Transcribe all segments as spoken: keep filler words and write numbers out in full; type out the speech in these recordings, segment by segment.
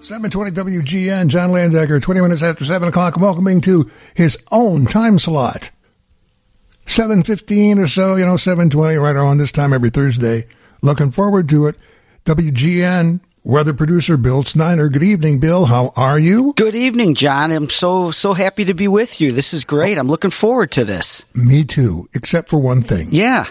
seven twenty W G N, John Landecker, twenty minutes after seven o'clock, welcoming to his own time slot. seven fifteen or so, you know, seven twenty, right around this time every Thursday. Looking forward to it. W G N weather producer Bill Snyder. Good evening, Bill. How are you? Good evening, John. I'm so, so happy to be with you. This is great. I'm looking forward to this. Me too, except for one thing. Yeah.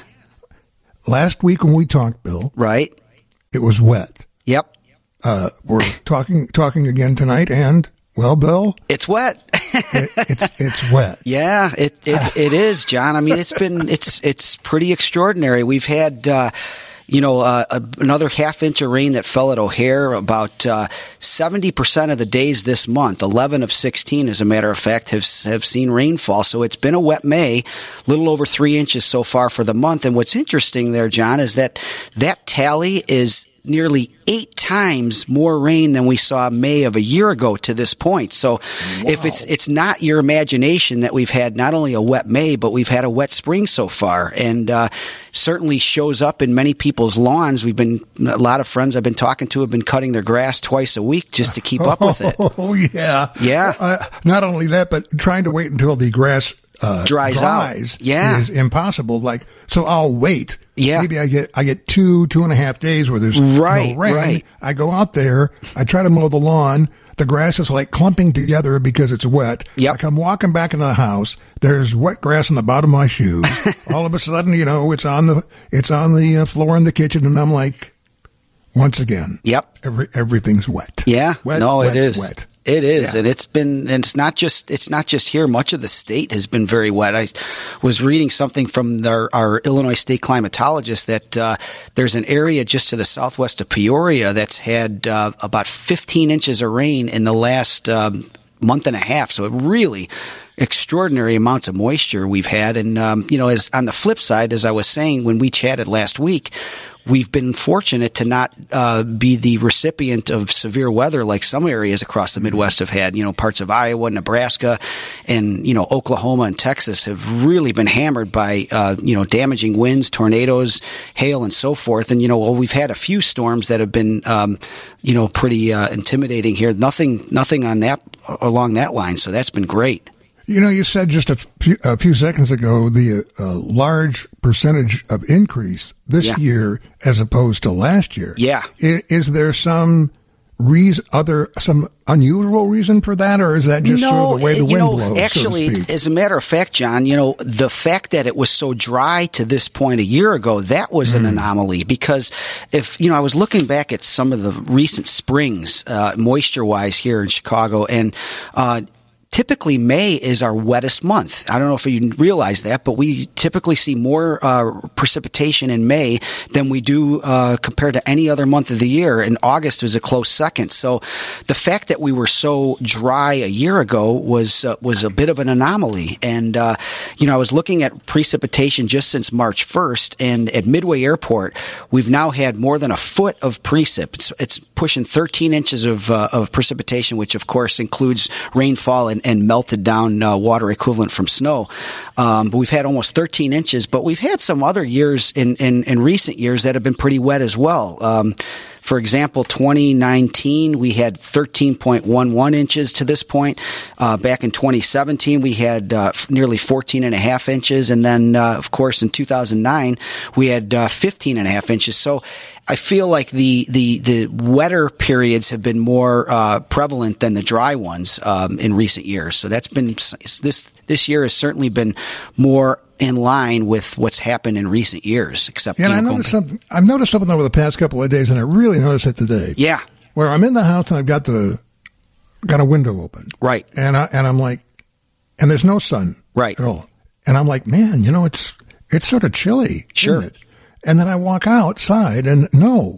Last week when we talked, Bill. Right. It was wet. Yep. Uh, we're talking talking again tonight, and, well, Bill? It's wet. it, it's it's wet. Yeah, it, it it is, John. I mean, it's been it's it's pretty extraordinary. We've had uh, you know uh, a, another half inch of rain that fell at O'Hare. About uh, seventy percent of the days this month, eleven of sixteen, as a matter of fact, have have seen rainfall. So it's been a wet May, a little over three inches so far for the month. And what's interesting there, John, is that that tally is nearly eight times more rain than we saw May of a year ago to this point. So wow. if it's it's not your imagination that we've had not only a wet May, but we've had a wet spring so far, and uh, certainly shows up in many people's lawns. We've been, a lot of friends I've been talking to have been cutting their grass twice a week just to keep up with it. Oh, yeah. Yeah. Uh, not only that, but trying to wait until the grass Uh, dries, dries out. Yeah. is impossible. Like, so I'll wait. Yeah. Maybe I get, I get two, two and a half days where there's right, no rain. Right. I go out there. I try to mow the lawn. The grass is like clumping together because it's wet. Yep. Like I'm walking back into the house. There's wet grass on the bottom of my shoes. All of a sudden, you know, it's on the, it's on the uh, floor in the kitchen, and I'm like, once again. Yep. Every, everything's wet. Yeah. Wet, no, wet, it is. Wet. It is, yeah. and it's been, and it's not just, it's not just here. Much of the state has been very wet. I was reading something from our, our Illinois state climatologist that uh, there's an area just to the southwest of Peoria that's had uh, about fifteen inches of rain in the last um, month and a half. So it really extraordinary amounts of moisture we've had. And, um, you know, as on the flip side, as I was saying when we chatted last week, we've been fortunate to not uh, be the recipient of severe weather like some areas across the Midwest have had. You know, parts of Iowa, Nebraska, and, you know, Oklahoma and Texas have really been hammered by, uh, you know, damaging winds, tornadoes, hail, and so forth. And, you know, well, we've had a few storms that have been, um, you know, pretty uh, intimidating here. Nothing, nothing on that, along that line. So that's been great. You know, you said just a few, a few seconds ago the uh, large percentage of increase this yeah. year as opposed to last year. Yeah. Is, is there some reason, other some unusual reason for that, or is that just no, sort of the way the you wind know, blows? Actually, so to speak? As a matter of fact, John, you know, the fact that it was so dry to this point a year ago, that was an mm. anomaly. Because if you know, I was looking back at some of the recent springs, uh, moisture-wise here in Chicago, and uh, typically, May is our wettest month. I don't know if you realize that, but we typically see more uh, precipitation in May than we do uh, compared to any other month of the year. And August was a close second. So the fact that we were so dry a year ago was uh, was a bit of an anomaly. And, uh, you know, I was looking at precipitation just since March first, and at Midway Airport, we've now had more than a foot of precip. It's, it's pushing thirteen inches of, uh, of precipitation, which, of course, includes rainfall and and melted down uh, water equivalent from snow. Um, but we've had almost thirteen inches, but we've had some other years in, in, in recent years that have been pretty wet as well. Um, For example, twenty nineteen, we had thirteen point one one inches to this point. Uh, back in twenty seventeen, we had uh, f- nearly fourteen and a half inches. And then, uh, of course, in two thousand nine, we had uh, fifteen and a half inches. So I feel like the, the, the wetter periods have been more uh, prevalent than the dry ones um, in recent years. So that's been, this, this year has certainly been more in line with what's happened in recent years. Except, yeah, you know, and I noticed something. I've noticed something over the past couple of days, and I really noticed it today. Yeah, where I'm in the house and I've got the got a window open, right, and I and I'm like, and there's no sun, right, at all, and I'm like, man, you know, it's it's sort of chilly, sure. isn't it? And then I walk outside, and no,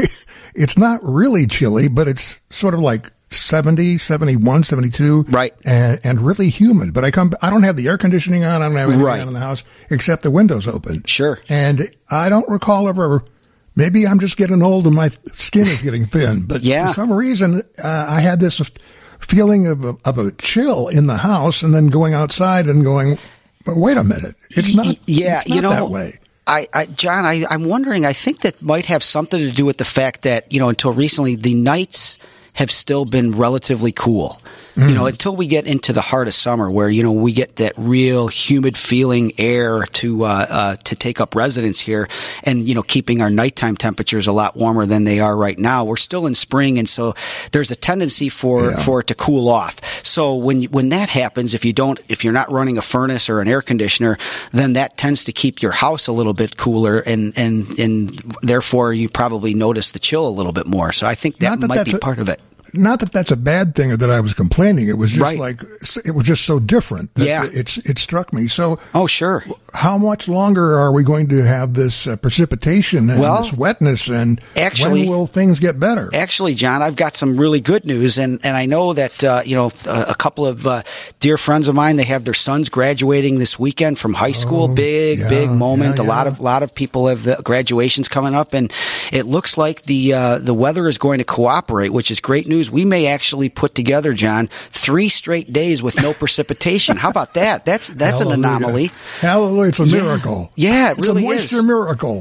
it's not really chilly, but it's sort of like seventy, seventy-one, seventy-two, right, and, and really humid. But I come, I don't have the air conditioning on. I don't have anything right. on in the house except the windows open. Sure. And I don't recall ever. Maybe I'm just getting old and my skin is getting thin. But yeah. for some reason, uh, I had this feeling of a, of a chill in the house, and then going outside and going, wait a minute, it's not. Yeah, it's not you know, that way. I, I, John, I, I'm wondering. I think that might have something to do with the fact that, you know, until recently, the nights have still been relatively cool. You know, until we get into the heart of summer, where you know we get that real humid feeling air to uh, uh, to take up residence here, and you know keeping our nighttime temperatures a lot warmer than they are right now. We're still in spring, and so there's a tendency for, yeah. for it to cool off. So when when that happens, if you don't, if you're not running a furnace or an air conditioner, then that tends to keep your house a little bit cooler, and and and therefore you probably notice the chill a little bit more. So I think that, that might be a, part of it. Not that that's a bad thing or that I was complaining. It was just right. like, it was just so different that yeah. it, it struck me. So, oh, sure. How much longer are we going to have this uh, precipitation and well, this wetness, and actually, when will things get better? Actually, John, I've got some really good news, and, and I know that, uh, you know, a, a couple of uh, dear friends of mine, they have their sons graduating this weekend from high school. Oh, big, yeah, big moment. Yeah, a yeah. lot of, lot of people have the graduations coming up, and it looks like the, uh, the weather is going to cooperate, which is great news. We may actually put together, John, three straight days with no precipitation. How about that? That's that's Hallelujah. an anomaly. Hallelujah! It's a yeah. miracle. Yeah, it it's really a moisture is. miracle.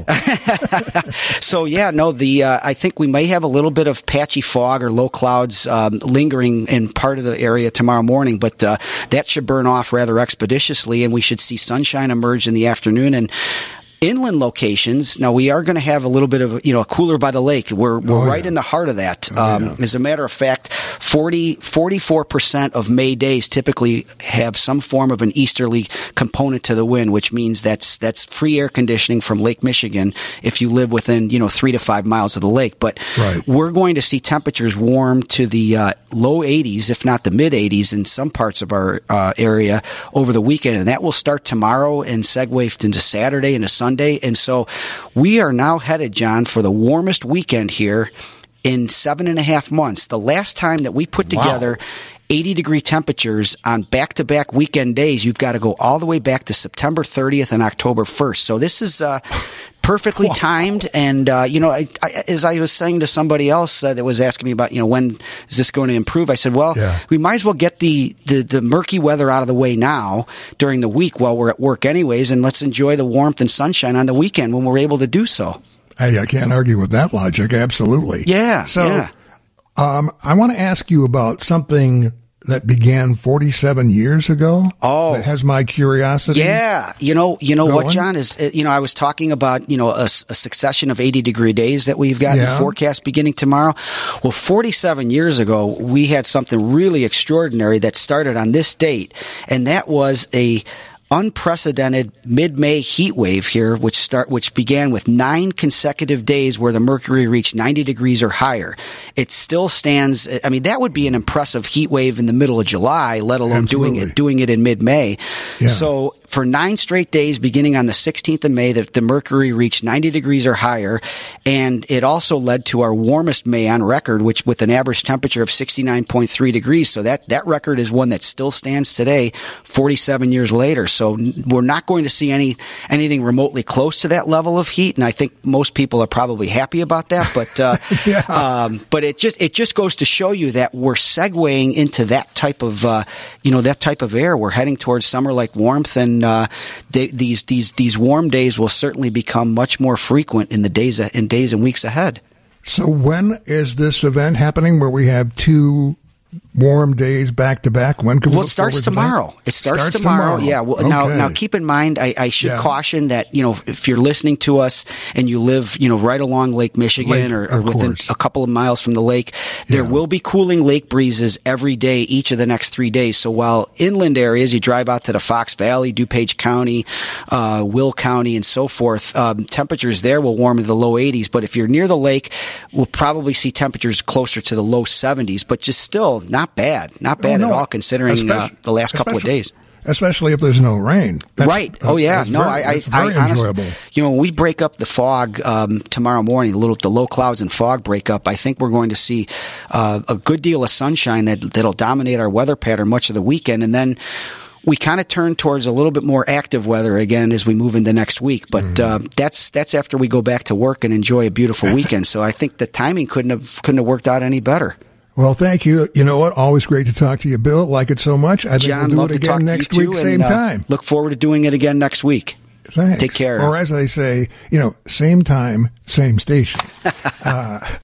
So yeah, no, the uh, I think we may have a little bit of patchy fog or low clouds um, lingering in part of the area tomorrow morning, but uh, that should burn off rather expeditiously, and we should see sunshine emerge in the afternoon. And inland locations, now we are going to have a little bit of, you know, cooler by the lake. We're, we're oh, right yeah. in the heart of that. Oh, um, yeah. As a matter of fact, forty, forty-four percent of May days typically have some form of an easterly component to the wind, which means that's, that's free air conditioning from Lake Michigan if you live within, you know, three to five miles of the lake. But right. we're going to see temperatures warm to the uh, low eighties, if not the mid eighties in some parts of our uh, area over the weekend. And that will start tomorrow and segue into Saturday and a Sunday. And so we are now headed, John, for the warmest weekend here in seven and a half months. The last time that we put wow. together eighty degree temperatures on back-to-back weekend days, you've got to go all the way back to September thirtieth and October first. So this is uh, perfectly timed. And, uh, you know, I, I, as I was saying to somebody else uh, that was asking me about, you know, when is this going to improve? I said, well, yeah. we might as well get the, the, the murky weather out of the way now during the week while we're at work anyways, and let's enjoy the warmth and sunshine on the weekend when we're able to do so. Hey, I can't argue with that logic. Absolutely. Yeah. So, yeah. Um, I want to ask you about something that began forty-seven years ago. Oh, that has my curiosity. Yeah, you know, you know Going? what, John, is, you know, I was talking about, you know, a, a succession of eighty degree days that we've got yeah. in the forecast beginning tomorrow. Well, forty-seven years ago, we had something really extraordinary that started on this date, and that was a unprecedented mid-May heat wave here, which start which began with nine consecutive days where the mercury reached ninety degrees or higher. It still stands. I mean, that would be an impressive heat wave in the middle of July, let alone Absolutely. doing it doing it in mid-May. Yeah. So for nine straight days, beginning on the sixteenth of May, that the mercury reached ninety degrees or higher, and it also led to our warmest May on record, which with an average temperature of sixty-nine point three degrees. So that that record is one that still stands today, forty-seven years later. So we're not going to see any anything remotely close to that level of heat, and I think most people are probably happy about that. But uh, yeah. um, but it just it just goes to show you that we're segueing into that type of uh, you know that type of air. We're heading towards summer-like warmth, and uh, they, these these these warm days will certainly become much more frequent in the days in days and weeks ahead. So when is this event happening? Where we have two warm days back to back? When can we well, look it starts forward to tomorrow. that? It starts, starts tomorrow. tomorrow. Yeah. Well, okay. Now, now keep in mind, I, I should yeah. caution that, you know, if you're listening to us and you live, you know, right along Lake Michigan Lake, or, or within course. a couple of miles from the lake, there Yeah. will be cooling lake breezes every day, each of the next three days. So while inland areas, you drive out to the Fox Valley, DuPage County, uh, Will County, and so forth, um, temperatures there will warm into the low eighties. But if you're near the lake, we'll probably see temperatures closer to the low seventies, but just still not bad. Not bad Oh, no. at all, considering uh, the last couple of days. Especially if there's no rain. That's, right. Oh, yeah. that's No, very, I, I, that's very I honestly, enjoyable. you know, when we break up the fog um, tomorrow morning, the little the low clouds and fog break up, I think we're going to see uh, a good deal of sunshine that that'll dominate our weather pattern much of the weekend, and then we kind of turn towards a little bit more active weather again as we move into next week. But mm-hmm. uh, that's that's after we go back to work and enjoy a beautiful weekend. So I think the timing couldn't have couldn't have worked out any better. Well, thank you. You know what? Always great to talk to you, Bill. Like it so much. I think John, we'll love do it to talk again to next you too, week, and, same uh, time. Look forward to doing it again next week. Thanks. Take care. Or as they say, you know, same time, same station. uh,